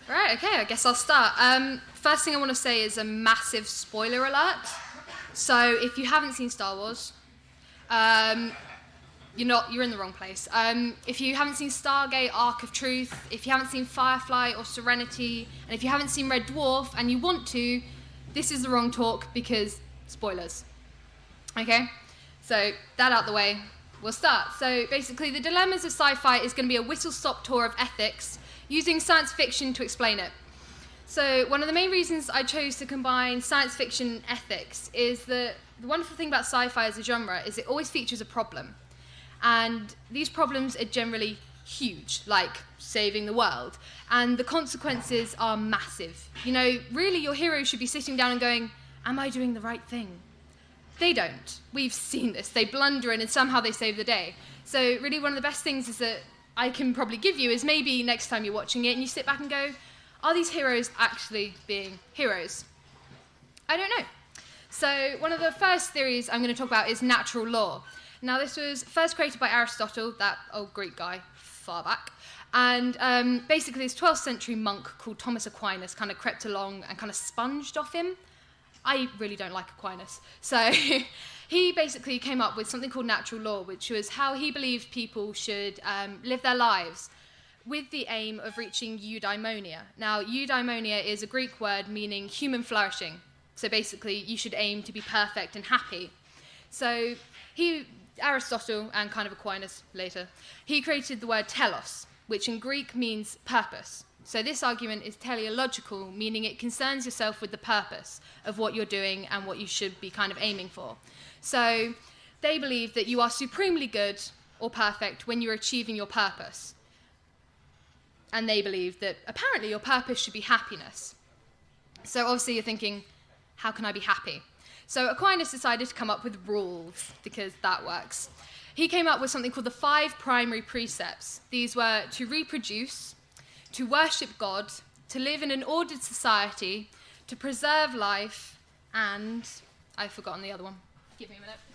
Right, okay, I guess I'll start. First thing I want to say is a massive spoiler alert. So if you haven't seen Star Wars, you're in the wrong place. If you haven't seen Stargate, Arc of Truth, if you haven't seen Firefly or Serenity, and if you haven't seen Red Dwarf and you want to, this is the wrong talk because spoilers. Okay? So that out the way, we'll start. So basically, the dilemmas of sci-fi is going to be a whistle-stop tour of ethics using science fiction to explain it. So one of the main reasons I chose to combine science fiction and ethics is that the wonderful thing about sci-fi as a genre is it always features a problem. And these problems are generally huge, like saving the world. And the consequences are massive. You know, really your hero should be sitting down and going, am I doing the right thing? They don't. We've seen this. They blunder in and somehow they save the day. So really one of the best things is that I can probably give you is maybe next time you're watching it and you sit back and go, are these heroes actually being heroes? I don't know. So one of the first theories I'm going to talk about is natural law. Now this was first created by Aristotle, that old Greek guy, far back. And basically this 12th century monk called Thomas Aquinas kind of crept along and kind of sponged off him. I really don't like Aquinas. So he basically came up with something called natural law, which was how he believed people should live their lives with the aim of reaching eudaimonia. Now, eudaimonia is a Greek word meaning human flourishing. So basically, you should aim to be perfect and happy. So Aristotle, and kind of Aquinas later, he created the word telos, which in Greek means purpose. So this argument is teleological, meaning it concerns yourself with the purpose of what you're doing and what you should be kind of aiming for. So they believe that you are supremely good or perfect when you're achieving your purpose. And they believe that apparently your purpose should be happiness. So obviously you're thinking, how can I be happy? So Aquinas decided to come up with rules because that works. He came up with something called the 5 primary precepts. These were to reproduce, to worship God, to live in an ordered society, to preserve life, and I've forgotten the other one. Give me a minute.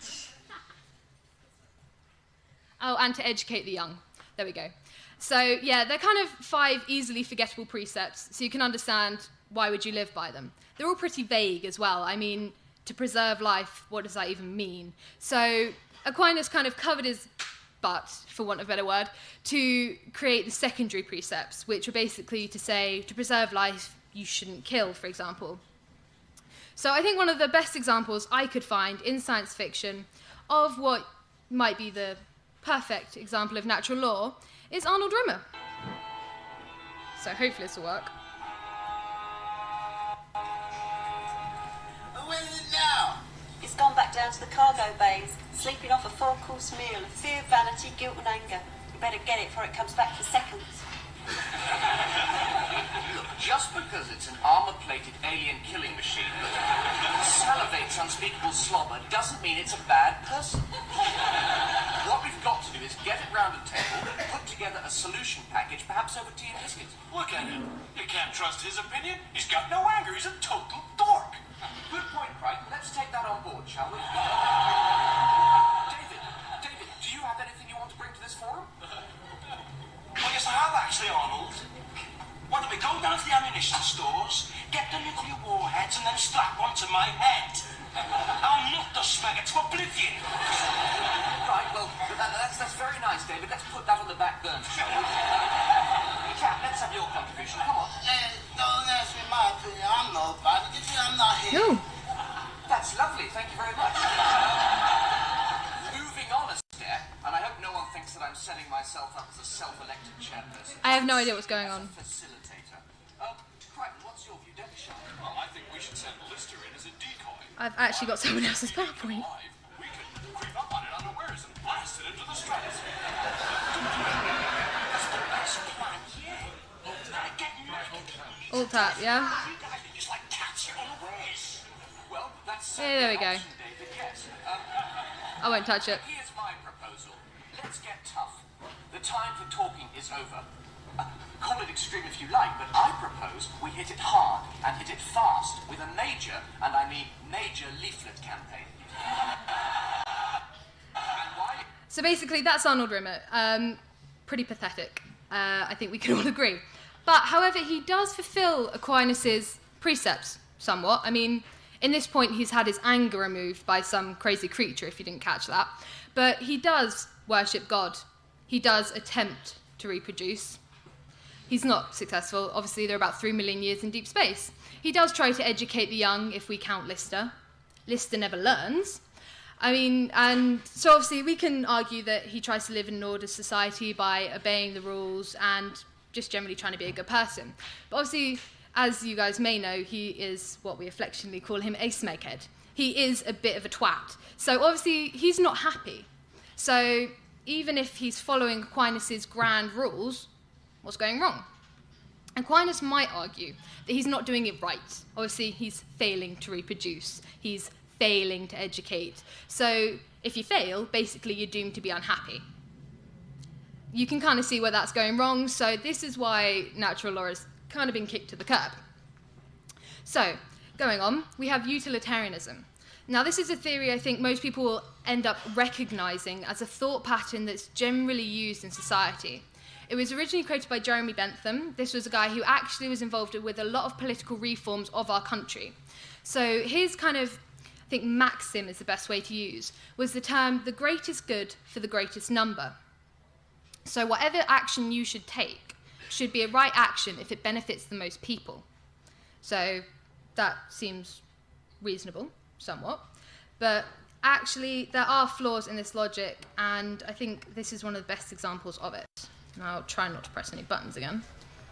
Oh, and to educate the young. There we go. So yeah, they're kind of 5 easily forgettable precepts, so you can understand why would you live by them. They're all pretty vague as well. I mean, to preserve life, what does that even mean? So Aquinas kind of covered his butt, for want of a better word, to create the secondary precepts, which were basically to say, to preserve life, you shouldn't kill, for example. So I think one of the best examples I could find in science fiction of what might be the perfect example of natural law is Arnold Rimmer. So hopefully this will work. Where is it now? It's gone back down to the cargo bays, sleeping off a 4-course meal of fear, vanity, guilt and anger. You better get it before it comes back for seconds. Look, just because it's an armor-plated alien killing machine that salivates unspeakable slobber doesn't mean it's a bad person. What we've got to do is get it round a table, put together a solution package, perhaps over tea and biscuits. Look at him. You can't trust his opinion. He's got no anger. He's a total dork. Good point, Crichton. Let's take that on board, shall we? David, do you have anything you want to bring to this forum? Well, yes, I have actually, Arnold. Why don't we go down to the ammunition stores, get the nuclear warheads, and then strap one to my head? I'll knock the smegger to oblivion. Right, well, that's very nice, David. Let's put that on the back burner, shall we? Cat, let's have your contribution. Come on. Don't ask me my opinion. I'm nobody. I'm not here. No. That's lovely. Thank you very much. Moving on a step, and I hope no one thinks that I'm setting myself up as a self-elected chairperson. I have no idea what's going on. Facilitator. Crichton, what's your view? Don't be shy. Well, I think we should send Lister in as a decoy. I've actually got someone else's PowerPoint. Live, we can creep up on it unawares and blast it into the stratosphere. That's the best plan yet. Get naked. Alt tab, yeah? You guys are just like cats unawares. Well, that's Yeah, there we go. option, David, yes. I won't touch it. Here's my proposal. Let's get tough. The time for talking is over. Call it extreme if you like, but I propose we hit it hard and hit it fast with a major, and I mean major leaflet campaign. And why? So basically, that's Arnold Rimmer. Pretty pathetic. I think we can all agree. But, however, he does fulfill Aquinas' precepts somewhat. I mean, in this point, he's had his anger removed by some crazy creature, if you didn't catch that. But he does worship God. He does attempt to reproduce. He's not successful. Obviously, they're about 3 million years in deep space. He does try to educate the young, if we count Lister. Lister never learns. I mean, and so obviously we can argue that he tries to live in an ordered society by obeying the rules and just generally trying to be a good person. But obviously, as you guys may know, he is what we affectionately call him a smeghead. He is a bit of a twat. So obviously, he's not happy. So even if he's following Aquinas' grand rules, what's going wrong? Aquinas might argue that he's not doing it right. Obviously, he's failing to reproduce. He's failing to educate. So if you fail, basically you're doomed to be unhappy. You can kind of see where that's going wrong. So this is why natural law has kind of been kicked to the curb. So, going on, we have utilitarianism. Now, this is a theory I think most people will end up recognizing as a thought pattern that's generally used in society. It was originally created by Jeremy Bentham. This was a guy who actually was involved with a lot of political reforms of our country. So his kind of, I think maxim is the best way to use, was the term, the greatest good for the greatest number. So whatever action you should take should be a right action if it benefits the most people. So that seems reasonable, somewhat. But actually, there are flaws in this logic, and I think this is one of the best examples of it. And I'll try not to press any buttons again.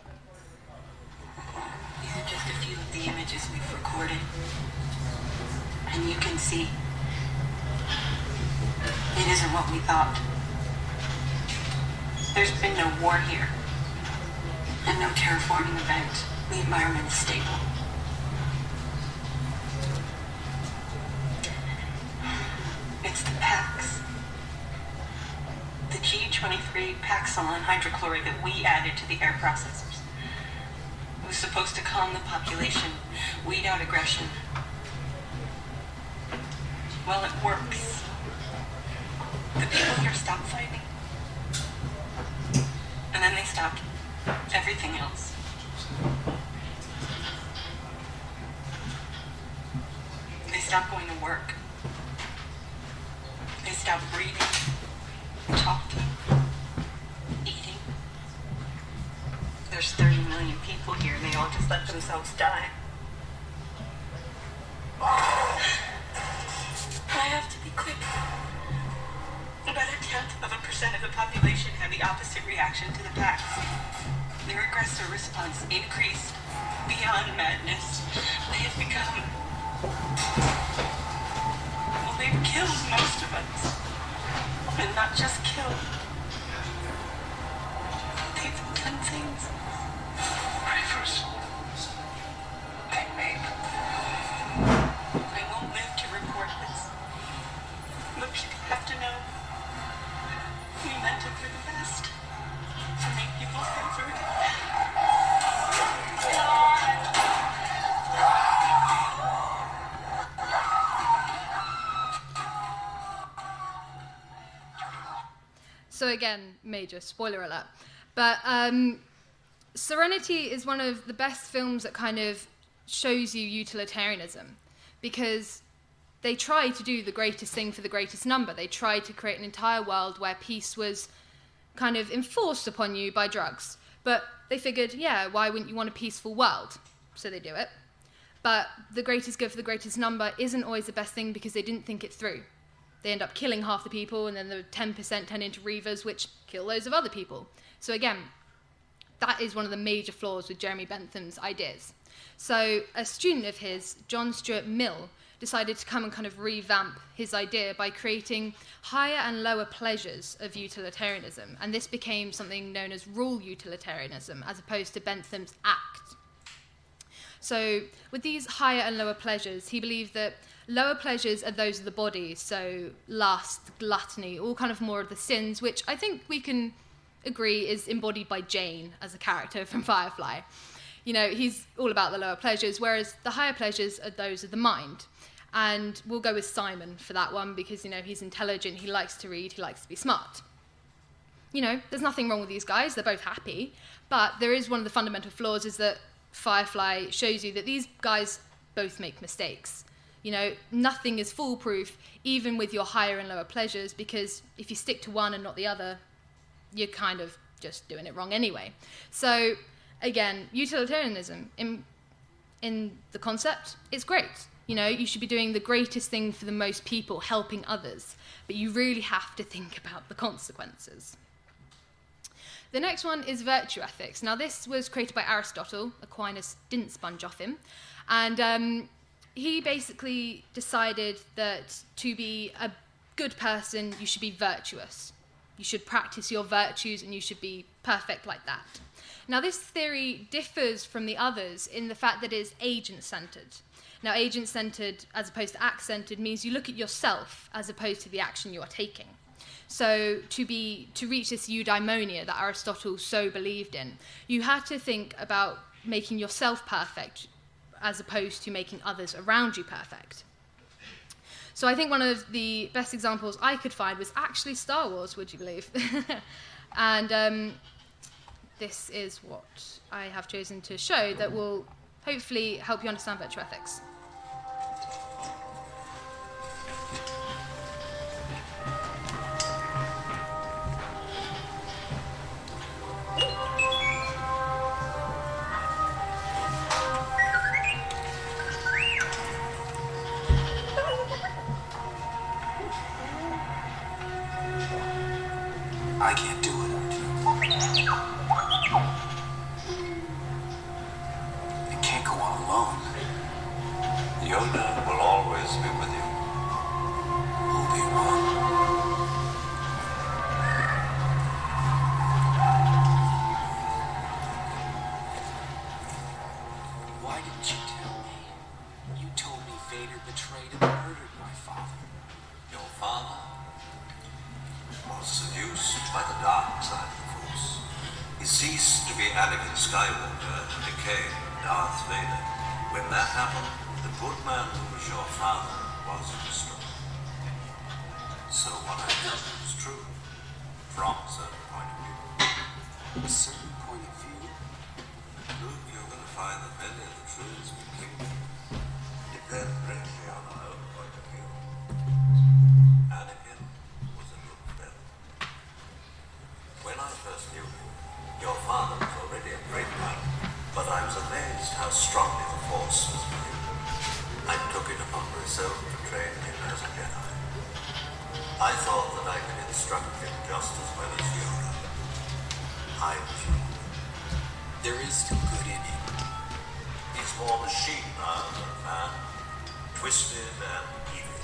These are just a few of the images we've recorded. And you can see it isn't what we thought. There's been no war here. And no terraforming event. The environment is stable. It's the PAX. The G23 Paxilon hydrochloride that we added to the air processors. It was supposed to calm the population, weed out aggression. Well, it works. The people here stopped fighting. And then they stopped everything else. They stopped going to work. They stopped breathing, talking, eating. There's 30 million people here and they all just let themselves die. I have to be quick. About 0.1% of the population had the opposite reaction to the PAX. Their aggressor response increased beyond madness. They have become... well, they've killed most of us. And not just killed. They've done things. Rivers. They make. I won't live to report this. But people have to know. We meant it for the best. To make people comfort. So again, major spoiler alert. But Serenity is one of the best films that kind of shows you utilitarianism, because they try to do the greatest thing for the greatest number. They tried to create an entire world where peace was kind of enforced upon you by drugs. But they figured, yeah, why wouldn't you want a peaceful world? So they do it. But the greatest good for the greatest number isn't always the best thing because they didn't think it through. They end up killing half the people, and then the 10% turn into reavers, which kill loads of other people. So again, that is one of the major flaws with Jeremy Bentham's ideas. So a student of his, John Stuart Mill, decided to come and kind of revamp his idea by creating higher and lower pleasures of utilitarianism. And this became something known as rule utilitarianism, as opposed to Bentham's act. So with these higher and lower pleasures, he believed that lower pleasures are those of the body, so lust, gluttony, all kind of more of the sins, which I think we can agree is embodied by Jane as a character from Firefly. You know, he's all about the lower pleasures, whereas the higher pleasures are those of the mind. And we'll go with Simon for that one because, you know, he's intelligent, he likes to read, he likes to be smart. you know, there's nothing wrong with these guys. They're both happy. But there is one of the fundamental flaws is that Firefly shows you that these guys both make mistakes. You know, nothing is foolproof, even with your higher and lower pleasures, because if you stick to one and not the other, you're kind of just doing it wrong anyway. So, again, utilitarianism, in the concept, it's great. You know, you should be doing the greatest thing for the most people, helping others. But you really have to think about the consequences. The next one is virtue ethics. Now, this was created by Aristotle. Aquinas didn't sponge off him. And he basically decided that to be a good person, you should be virtuous. You should practice your virtues and you should be perfect like that. Now, this theory differs from the others in the fact that it is agent-centered. Now, agent-centered as opposed to act-centered means you look at yourself as opposed to the action you are taking. So to reach this eudaimonia that Aristotle so believed in, you had to think about making yourself perfect as opposed to making others around you perfect. So I think one of the best examples I could find was actually Star Wars, would you believe? And this is what I have chosen to show that will hopefully help you understand virtue ethics. I can't do it, Arjun. You can't go all alone. Yoda will always be with you. Obi-Wan. Why didn't you tell me? You told me Vader betrayed and murdered my father. Your father was seduced by the dark side of the Force. He ceased to be Anakin Skywalker and became Darth Vader. When that happened, the good man who was your father was destroyed. So what I told you was true, from a certain point of view. A certain point of view. Luke, you're going to find that many of the truths we cling to depend greatly on our own point of view. Anakin was a good friend. When I first knew him, your father was already a great man, but I was amazed how strongly the Force was with him. I took it upon myself to train him as a Jedi. I thought that I could instruct him just as well as Yoda. I was wrong. There is still good in him. He's more machine now than man, twisted and evil.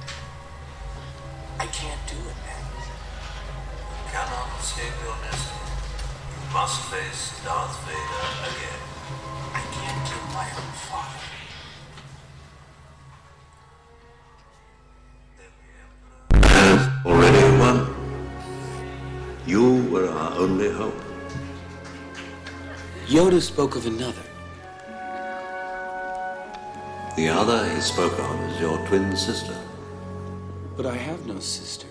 I can't do it, man. You cannot escape your destiny. You must face Darth Vader again. I can't kill my own father. Has already won. You were our only hope. Yoda spoke of another. The other he spoke of is your twin sister. But I have no sister.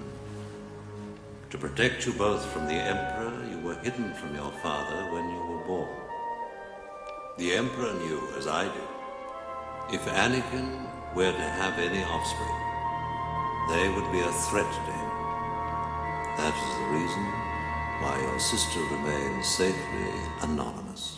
To protect you both from the Emperor, you were hidden from your father when you were born. The Emperor knew, as I do, if Anakin were to have any offspring, they would be a threat to him. That is the reason why your sister remains safely anonymous.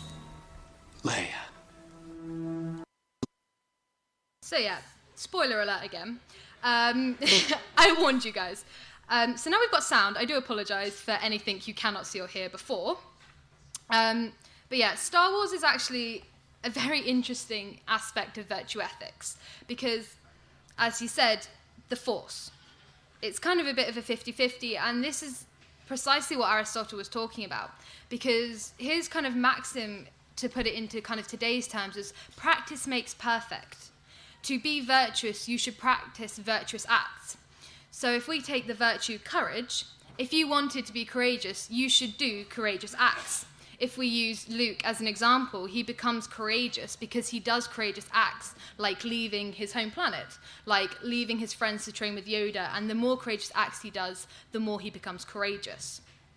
Leia. So yeah, spoiler alert again. I warned you guys. So now we've got sound. I do apologise for anything you cannot see or hear before. But yeah, Star Wars is actually a very interesting aspect of virtue ethics because, as you said, the Force. It's kind of a bit of a 50-50, and this is precisely what Aristotle was talking about, because his kind of maxim, to put it into kind of today's terms, is practice makes perfect. To be virtuous, you should practice virtuous acts. So if we take the virtue courage, if you wanted to be courageous, you should do courageous acts. If we use Luke as an example, he becomes courageous because he does courageous acts, like leaving his home planet, like leaving his friends to train with Yoda, and the more courageous acts he does, the more he becomes courageous.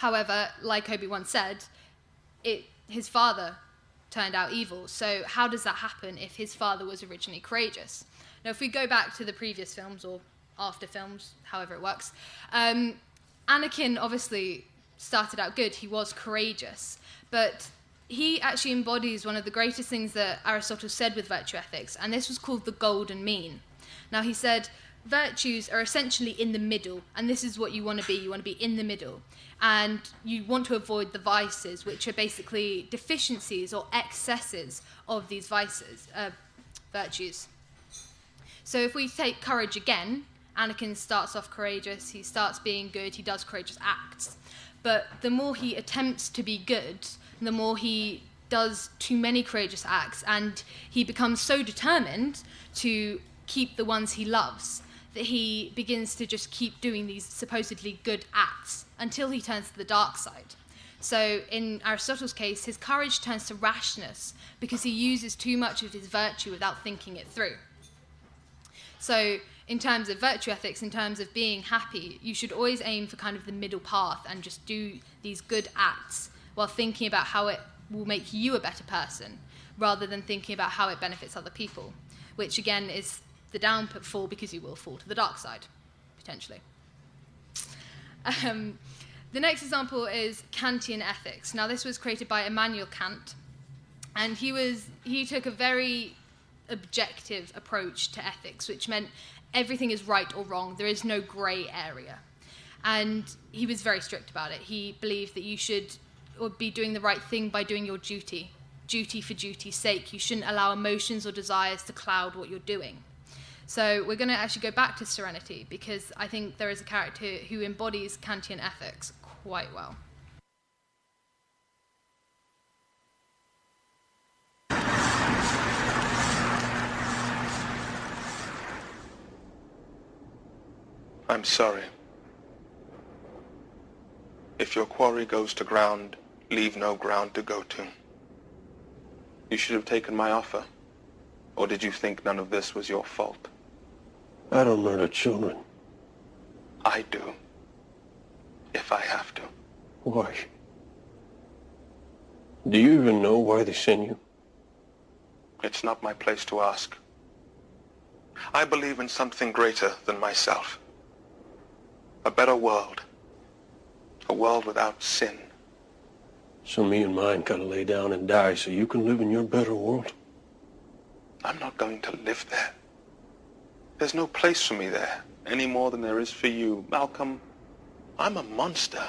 However, like Obi-Wan said, his father turned out evil. So how does that happen if his father was originally courageous? Now, if we go back to the previous films, or after films, however it works, Anakin obviously started out good. He was courageous. But he actually embodies one of the greatest things that Aristotle said with virtue ethics, and this was called the golden mean. Now, he said virtues are essentially in the middle, and this is what you want to be. You want to be in the middle. And you want to avoid the vices, which are basically deficiencies or excesses of these virtues. So if we take courage again, Anakin starts off courageous, he starts being good, he does courageous acts. But the more he attempts to be good, the more he does too many courageous acts, and he becomes so determined to keep the ones he loves that he begins to just keep doing these supposedly good acts until he turns to the dark side. So in Aristotle's case, his courage turns to rashness because he uses too much of his virtue without thinking it through. So in terms of virtue ethics, in terms of being happy, you should always aim for kind of the middle path and just do these good acts while thinking about how it will make you a better person rather than thinking about how it benefits other people, which again is the downfall because you will fall to the dark side, potentially. The next example is Kantian ethics. Now, this was created by Immanuel Kant, and he took a very objective approach to ethics, which meant everything is right or wrong. There is no grey area. And he was very strict about it. He believed that you should be doing the right thing by doing your duty for duty's sake. You shouldn't allow emotions or desires to cloud what you're doing. So we're going to actually go back to Serenity because I think there is a character who embodies Kantian ethics quite well. I'm sorry. If your quarry goes to ground, leave no ground to go to. You should have taken my offer. Or did you think none of this was your fault? I don't murder children. I do. If I have to. Why? Do you even know why they send you? It's not my place to ask. I believe in something greater than myself. A better world. A world without sin. So me and mine gotta lay down and die so you can live in your better world? I'm not going to live there. There's no place for me there, any more than there is for you. Malcolm, I'm a monster.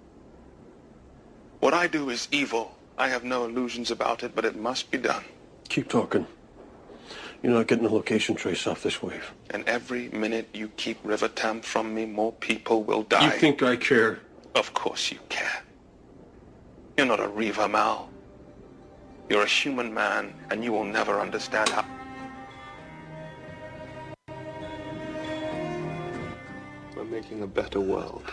What I do is evil. I have no illusions about it, but it must be done. Keep talking. You're not getting a location trace off this wave. And every minute you keep River Tam from me, more people will die. You think I care? Of course you care. You're not a Reaver, Mal. You're a human man, and you will never understand how... We're making a better world.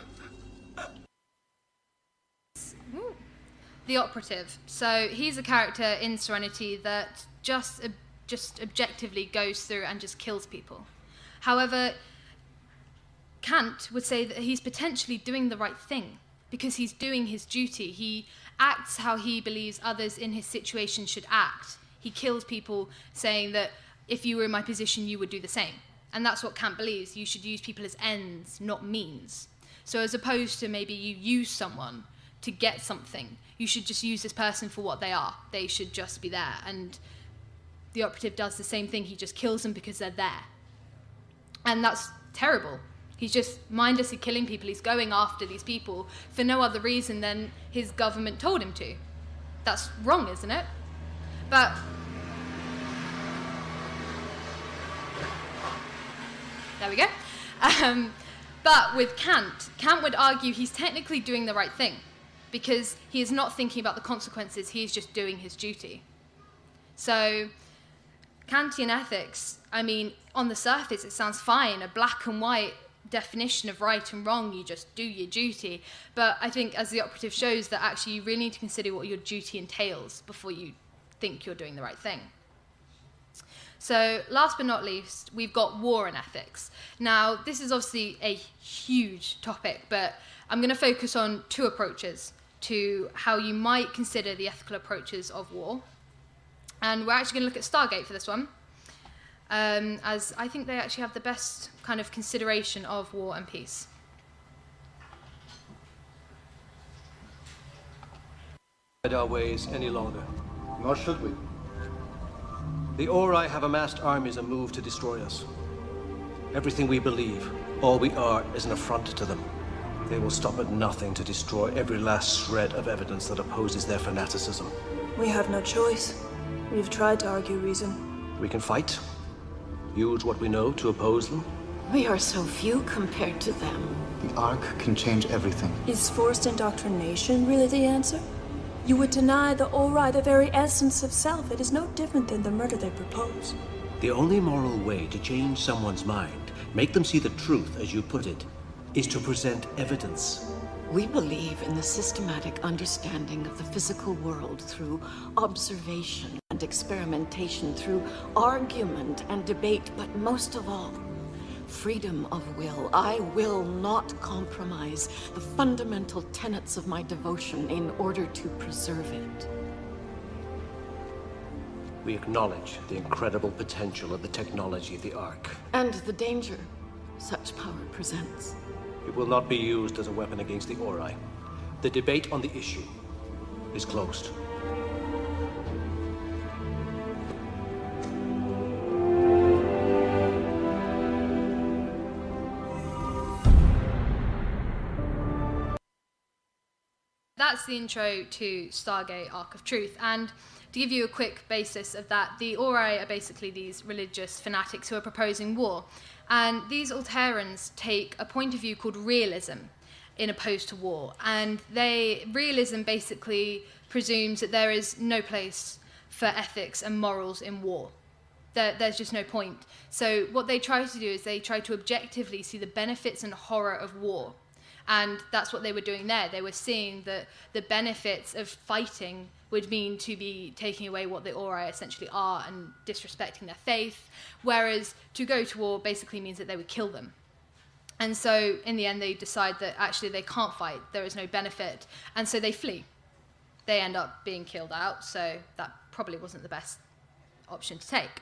Ooh. The Operative. So he's a character in Serenity that just objectively goes through and just kills people. However, Kant would say that he's potentially doing the right thing because he's doing his duty. He acts how he believes others in his situation should act. He kills people saying that if you were in my position, you would do the same. And that's what Kant believes. You should use people as ends, not means. So as opposed to maybe you use someone to get something, you should just use this person for what they are. They should just be there. And the Operative does the same thing. He just kills them because they're there. And that's terrible. He's just mindlessly killing people. He's going after these people for no other reason than his government told him to. That's wrong, isn't it? But there we go. But with Kant would argue he's technically doing the right thing because he is not thinking about the consequences. He's just doing his duty. So Kantian ethics, I mean, on the surface it sounds fine, a black and white definition of right and wrong, you just do your duty. But I think as the Operative shows that actually you really need to consider what your duty entails before you think you're doing the right thing. So last but not least, we've got war and ethics. Now, this is obviously a huge topic, but I'm going to focus on two approaches to how you might consider the ethical approaches of war. And we're actually going to look at Stargate for this one, as I think they actually have the best kind of consideration of war and peace. Our ways any longer. Nor should we. The Ori have amassed armies and moved to destroy us. Everything we believe, all we are, is an affront to them. They will stop at nothing to destroy every last shred of evidence that opposes their fanaticism. We have no choice. We've tried to argue reason. We can fight, use what we know to oppose them. We are so few compared to them. The Ark can change everything. Is forced indoctrination really the answer? You would deny the Ori the very essence of self. It is no different than the murder they propose. The only moral way to change someone's mind, make them see the truth, as you put it, is to present evidence. We believe in the systematic understanding of the physical world through observation and experimentation, through argument and debate, but most of all, freedom of will. I will not compromise the fundamental tenets of my devotion in order to preserve it. We acknowledge the incredible potential of the technology of the Ark. And the danger such power presents. It will not be used as a weapon against the Ori. The debate on the issue is closed. That's the intro to Stargate Ark of Truth. And to give you a quick basis of that, the Ori are basically these religious fanatics who are proposing war. And these Alterans take a point of view called realism in opposed to war. And realism basically presumes that there is no place for ethics and morals in war. There's just no point. So what they try to do is they try to objectively see the benefits and horror of war. And that's what they were doing there. They were seeing that the benefits of fighting would mean to be taking away what the Ori essentially are and disrespecting their faith, whereas to go to war basically means that they would kill them. And so in the end they decide that actually they can't fight, there is no benefit, and so they flee. They end up being killed out, so that probably wasn't the best option to take.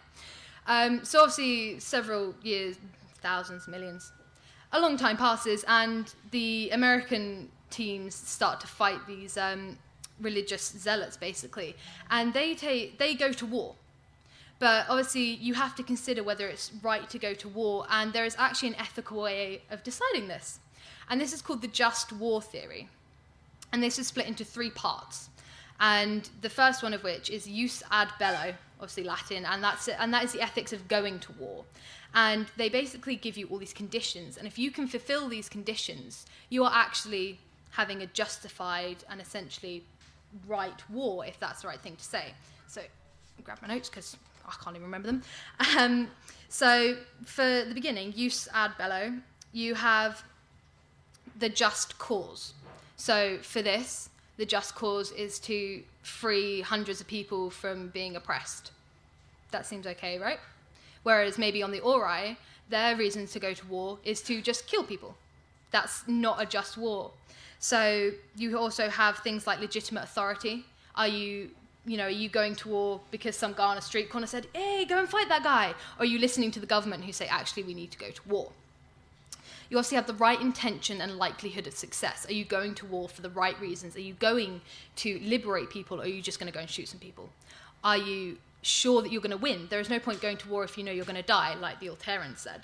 So obviously several years, thousands, millions, a long time passes, and the American teams start to fight these religious zealots, basically, and they go to war. But obviously, you have to consider whether it's right to go to war, and there is actually an ethical way of deciding this. And this is called the just war theory. And this is split into three parts. And the first one of which is jus ad bello, obviously Latin, and that is the ethics of going to war. And they basically give you all these conditions, and if you can fulfill these conditions, you are actually having a justified and essentially right war, if that's the right thing to say. So I'll grab my notes because I can't even remember them. So for the beginning, jus ad bello, you have the just cause. So for this, the just cause is to free hundreds of people from being oppressed. That seems okay, right? Whereas maybe on the Ori, their reason to go to war is to just kill people. That's not a just war. So you also have things like legitimate authority. Are you going to war because some guy on a street corner said, hey, go and fight that guy? Or are you listening to the government who say, actually, we need to go to war? You also have the right intention and likelihood of success. Are you going to war for the right reasons? Are you going to liberate people, or are you just going to go and shoot some people? Are you sure that you're going to win? There is no point going to war if you know you're going to die, like the Alterans said.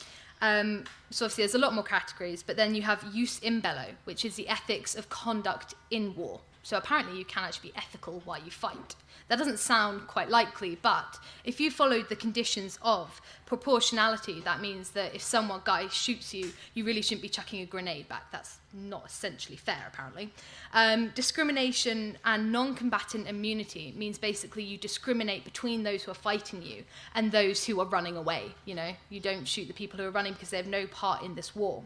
So obviously there's a lot more categories, but then you have jus in bello, which is the ethics of conduct in war. So apparently you can actually be ethical while you fight. That doesn't sound quite likely, but if you followed the conditions of proportionality, that means that if guy shoots you, you really shouldn't be chucking a grenade back. That's not essentially fair, apparently. Discrimination and non-combatant immunity means basically you discriminate between those who are fighting you and those who are running away. You don't shoot the people who are running because they have no part in this war.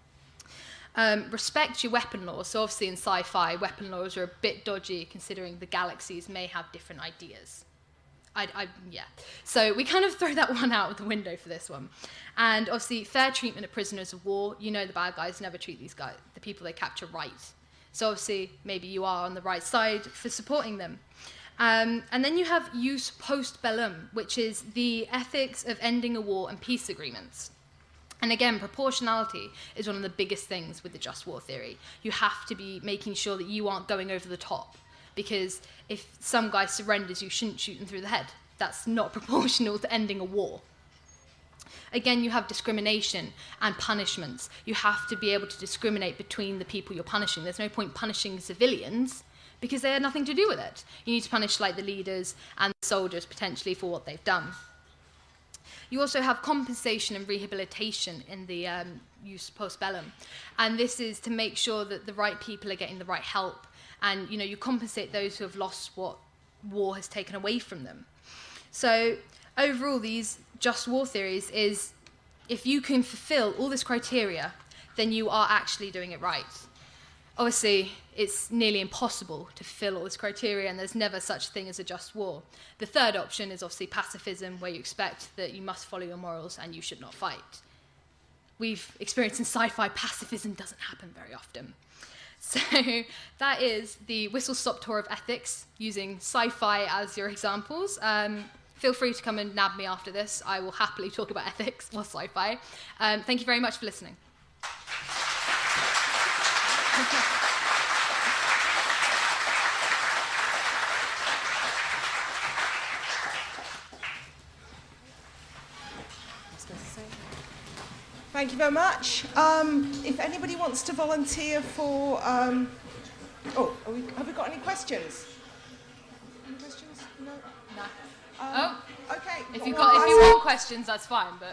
Respect your weapon laws. So obviously in sci-fi, weapon laws are a bit dodgy considering the galaxies may have different ideas. Yeah. So we kind of throw that one out of the window for this one. And obviously, fair treatment of prisoners of war. You know the bad guys never treat these guys, the people they capture, right. So obviously, maybe you are on the right side for supporting them. And then you have jus post bellum, which is the ethics of ending a war and peace agreements. And again, proportionality is one of the biggest things with the just war theory. You have to be making sure that you aren't going over the top, because if some guy surrenders, you shouldn't shoot him through the head. That's not proportional to ending a war. Again, you have discrimination and punishments. You have to be able to discriminate between the people you're punishing. There's no point punishing civilians because they had nothing to do with it. You need to punish like the leaders and the soldiers potentially for what they've done. You also have compensation and rehabilitation in the jus post bellum. And this is to make sure that the right people are getting the right help. And, you compensate those who have lost what war has taken away from them. So overall, these just war theories is, if you can fulfill all this criteria, then you are actually doing it right. Obviously, it's nearly impossible to fulfill all this criteria, and there's never such a thing as a just war. The third option is obviously pacifism, where you expect that you must follow your morals and you should not fight. We've experienced in sci-fi, pacifism doesn't happen very often. So that is the whistle-stop tour of ethics, using sci-fi as your examples. Feel free to come and nab me after this. I will happily talk about ethics or sci-fi. Thank you very much for listening. Thank you very much. If anybody wants to volunteer for... have we got any questions? Any questions? No? No. Okay. If you want questions, that's fine, but...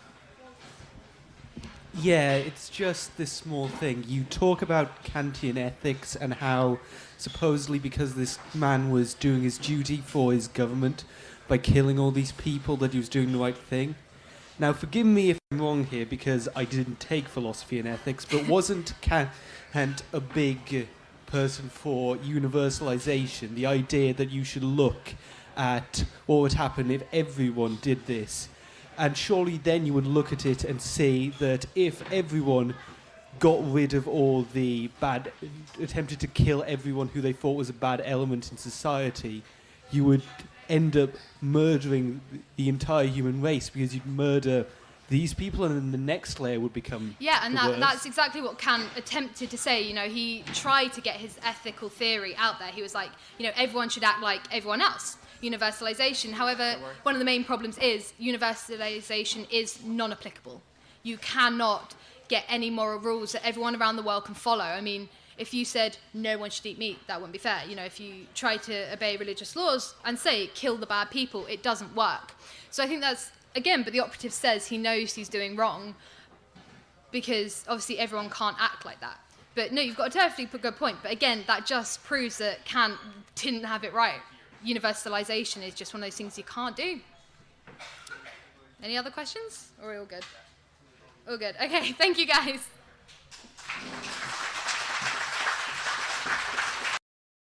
Yeah, it's just this small thing. You talk about Kantian ethics and how supposedly because this man was doing his duty for his government by killing all these people that he was doing the right thing. Now, forgive me if I'm wrong here because I didn't take philosophy and ethics, but wasn't Kant a big person for universalization, the idea that you should look at what would happen if everyone did this? And surely then you would look at it and say that if everyone got rid of all the bad, attempted to kill everyone who they thought was a bad element in society, you would end up murdering the entire human race because you'd murder these people and then the next layer would become that's exactly what Kant attempted to say. He tried to get his ethical theory out there. He was like, everyone should act like everyone else. Universalization. However, one of the main problems is universalization is non-applicable. You cannot get any moral rules that everyone around the world can follow. I mean, if you said no one should eat meat, that wouldn't be fair. If you try to obey religious laws and say kill the bad people, it doesn't work. So I think that's, again, but the operative says he knows he's doing wrong because obviously everyone can't act like that. But no, you've got a perfectly good point. But again, that just proves that Kant didn't have it right. Universalization is just one of those things you can't do. Any other questions? Or are we all good? All good. Okay, thank you guys.